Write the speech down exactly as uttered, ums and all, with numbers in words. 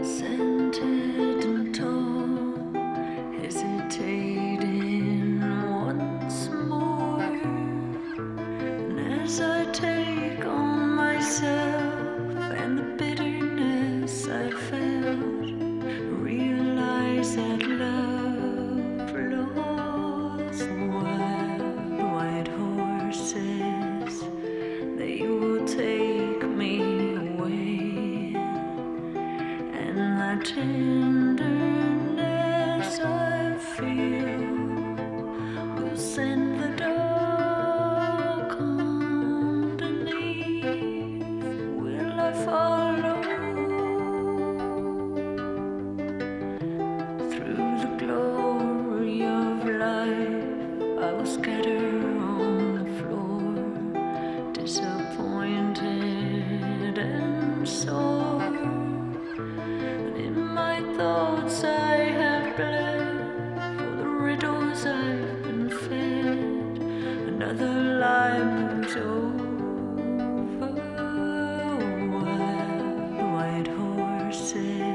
Scented and tall, hesitating once more. And as I take on myself and the bitterness I felt, realize that love lost wild white horses, they will take me away. And the tenderness I feel will send the dark underneath. Will I follow through the glory of life? I will scatter on the floor, disappointed and sore. In my thoughts I have bled for the riddles I've been fed. Another lie moves over wild white horses.